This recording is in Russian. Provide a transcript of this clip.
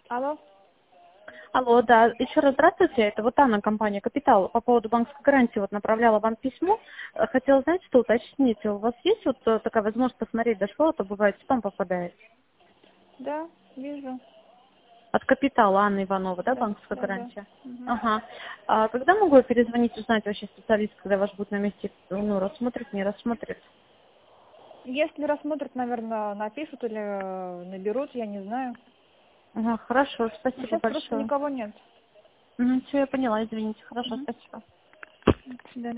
Алло. Алло, да, еще раз здравствуйте, это вот Анна, компания «Капитал». По поводу банковской гарантии вот направляла вам письмо. Хотела, знаете, что уточнить, у вас есть вот такая возможность посмотреть, дошло, а то бывает спам попадает? Да, вижу. От «Капитала» Анны Ивановой, да, Да, банковская да, да. гарантия? Мгм. Ага. А когда могу я перезвонить, узнать вообще специалист, когда ваш будет на месте, ну, рассмотрит, не рассмотрит? Если рассмотрят, наверное, напишут или наберут, я не знаю. Ага, хорошо, Но спасибо сейчас просто большое. никого нет. Все, я поняла, извините, хорошо, Мгм. спасибо. До свидания.